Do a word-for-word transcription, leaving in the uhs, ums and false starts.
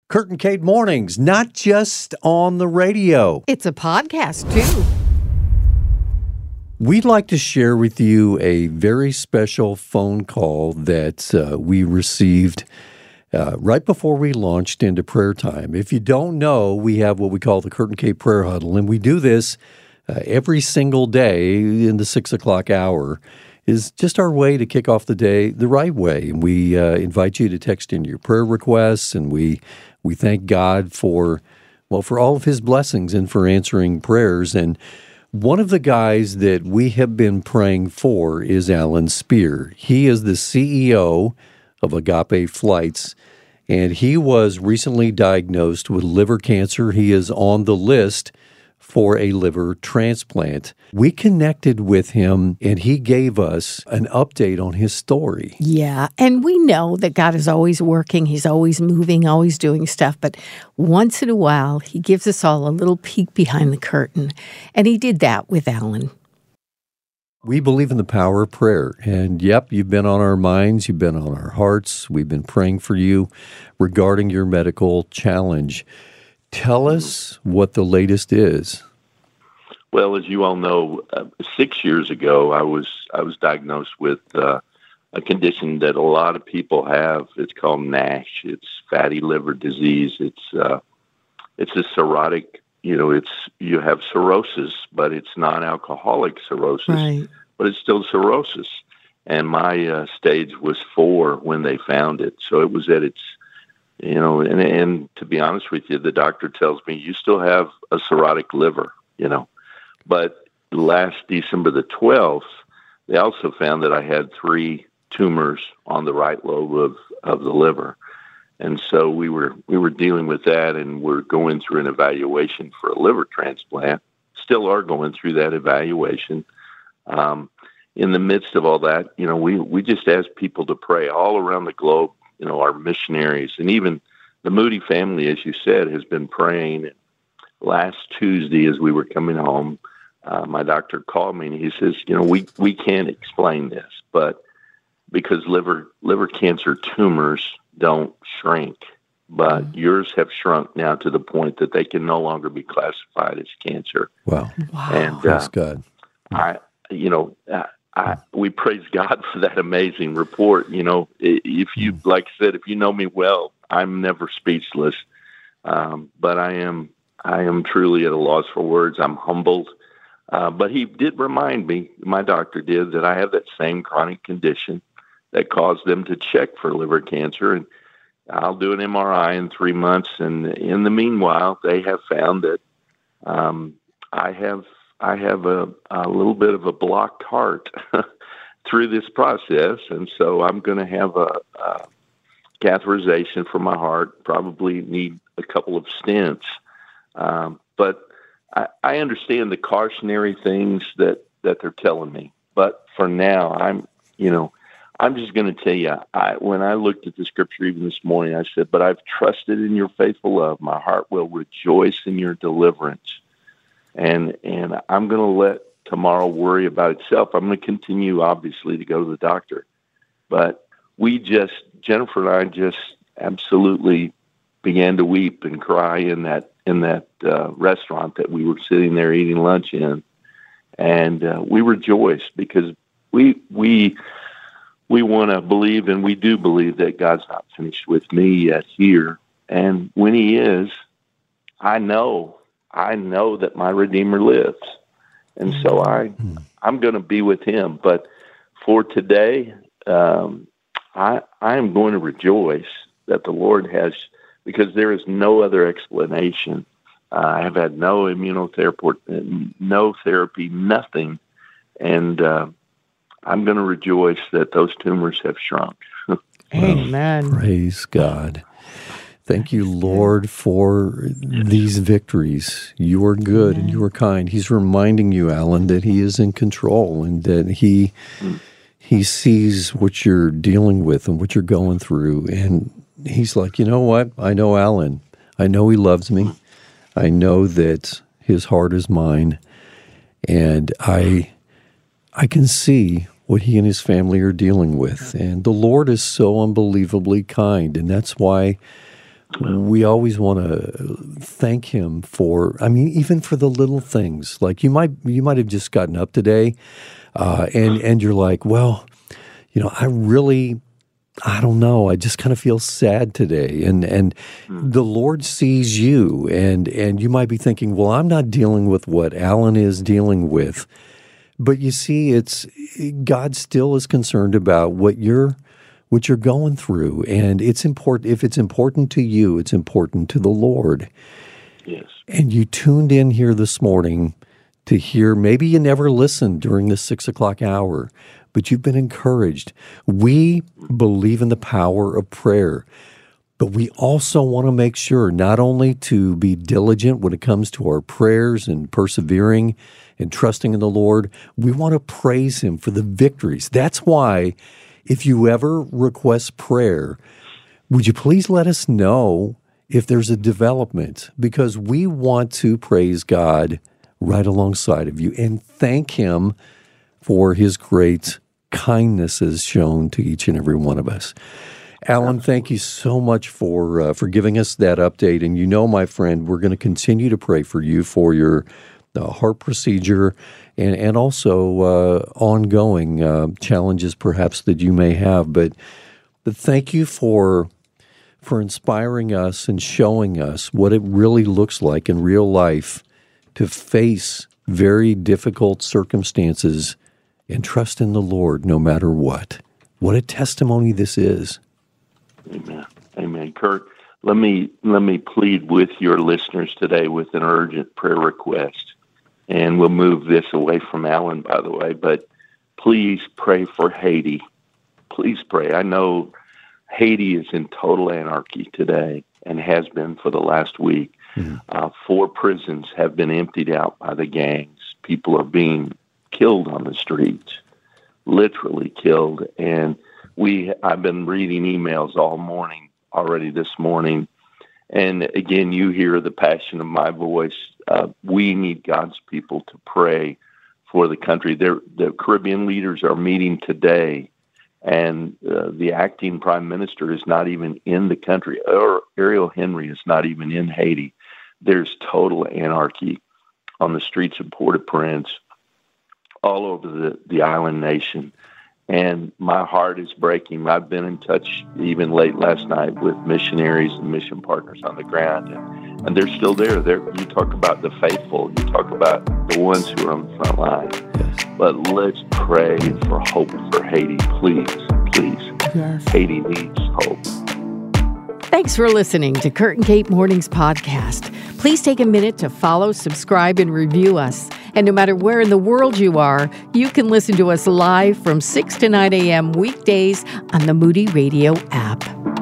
Kurt and Kate Mornings, not just on the radio. It's a podcast, too. We'd like to share with you a very special phone call that uh, we received uh, right before we launched into prayer time. If you don't know, we have what we call the Kurt and Kate Prayer Huddle, and we do this uh, every single day in the six o'clock hour. Is just our way to kick off the day the right way. And we uh, invite you to text in your prayer requests, and we we thank God for, well, for all of his blessings and for answering prayers. And one of the guys that we have been praying for is Alan Spear. He is the C E O of Agape Flights, and he was recently diagnosed with liver cancer. He is on the list for a liver transplant. We connected with him, and he gave us an update on his story. Yeah, and we know that God is always working. He's always moving, always doing stuff. But once in a while, he gives us all a little peek behind the curtain. And he did that with Alan. We believe in the power of prayer. And yep, you've been on our minds. You've been on our hearts. We've been praying for you regarding your medical challenge. Tell us what the latest is. Well, as you all know, uh, six years ago, I was I was diagnosed with uh, a condition that a lot of people have. It's called NASH. It's fatty liver disease. It's uh, it's a cirrhotic. You know, it's you have cirrhosis, but it's non-alcoholic cirrhosis. Right. But it's still cirrhosis. And my uh, stage was four when they found it, so it was at its You know, and, and to be honest with you, the doctor tells me you still have a cirrhotic liver, you know. But last December the twelfth, they also found that I had three tumors on the right lobe of, of the liver. And so we were we were dealing with that, and we're going through an evaluation for a liver transplant. Still are going through that evaluation. Um, in the midst of all that, you know, we, we just ask people to pray all around the globe. You know, our missionaries, and even the Moody family, as you said, has been praying. Last Tuesday, as we were coming home, uh, my doctor called me, and he says, you know, we, we can't explain this, but because liver liver cancer tumors don't shrink, but mm-hmm. yours have shrunk now to the point that they can no longer be classified as cancer. Wow. Wow. And Praise uh, God. I, you know, uh, I, we praise God for that amazing report. You know, if you, like I said, if you know me well, I'm never speechless. Um, but I am, I am truly at a loss for words. I'm humbled. Uh, but he did remind me, my doctor did, that I have that same chronic condition that caused them to check for liver cancer. And I'll do an M R I in three months. And in the meanwhile, they have found that um, I have I have a, a little bit of a blocked heart through this process, and so I'm going to have a, a catheterization for my heart, probably need a couple of stents. Um, but I, I understand the cautionary things that, that they're telling me. But for now, I'm, you know, I'm just going to tell you, I, when I looked at the scripture even this morning, I said, but I've trusted in your faithful love. My heart will rejoice in your deliverance. And and I'm going to let tomorrow worry about itself. I'm going to continue, obviously, to go to the doctor. But we just, Jennifer and I just absolutely began to weep and cry in that in that uh, restaurant that we were sitting there eating lunch in. And uh, we rejoiced because we we we want to believe, and we do believe, that God's not finished with me yet here. And when he is, I know I know that my Redeemer lives. And so I, I'm going to be with him. But for today, um, I, I am going to rejoice that the Lord has, because there is no other explanation. Uh, I have had no immunotherapy, no therapy, nothing. And uh, I'm going to rejoice that those tumors have shrunk. Amen. Praise God. Thank you, Lord, for these victories. You are good Amen. And you are kind. He's reminding you, Alan, that he is in control and that he mm. he sees what you're dealing with and what you're going through. And he's like, you know what? I know Alan. I know he loves me. I know that his heart is mine. And I I can see what he and his family are dealing with. And the Lord is so unbelievably kind. And that's why we always want to thank him for, I mean, even for the little things. Like you might you might have just gotten up today uh, and, and you're like, well, you know, I really, I don't know, I just kind of feel sad today. And and mm. the Lord sees you, and, and you might be thinking, well, I'm not dealing with what Alan is dealing with. But you see, it's God still is concerned about what you're what you're going through, and it's important. If it's important to you, it's important to the Lord. Yes. And you tuned in here this morning to hear. Maybe you never listened during the six o'clock hour, but you've been encouraged. We believe in the power of prayer, but we also want to make sure not only to be diligent when it comes to our prayers and persevering and trusting in the Lord, we want to praise him for the victories. That's why if you ever request prayer, would you please let us know if there's a development, because we want to praise God right alongside of you and thank him for his great kindnesses shown to each and every one of us. Alan, thank you so much for uh, for giving us that update. And you know, my friend, we're going to continue to pray for you for your uh, heart procedure and, and also uh, ongoing uh, challenges perhaps that you may have. But but thank you for for inspiring us and showing us what it really looks like in real life to face very difficult circumstances and trust in the Lord no matter what. What a testimony this is. Amen. Amen. Kurt, let me let me plead with your listeners today with an urgent prayer request. And we'll move this away from Alan, by the way, but please pray for Haiti. Please pray. I know Haiti is in total anarchy today and has been for the last week. Mm-hmm. Uh, four prisons have been emptied out by the gangs. People are being killed on the streets, literally killed. And we, I've been reading emails all morning already this morning. And again, you hear the passion of my voice. Uh, we need God's people to pray for the country. They're, the Caribbean leaders are meeting today, and uh, the acting prime minister is not even in the country. Or Ariel Henry is not even in Haiti. There's total anarchy on the streets of Port-au-Prince, all over the, the island nation. And my heart is breaking. I've been in touch even late last night with missionaries and mission partners on the ground, and, and they're still there. They're, you talk about the faithful. You talk about the ones who are on the front line. Yes. But let's pray for hope for Haiti, please, please. Yes. Haiti needs hope. Thanks for listening to Kurt and Kate Mornings Podcast. Please take a minute to follow, subscribe, and review us. And no matter where in the world you are, you can listen to us live from six to nine a.m. weekdays on the Moody Radio app.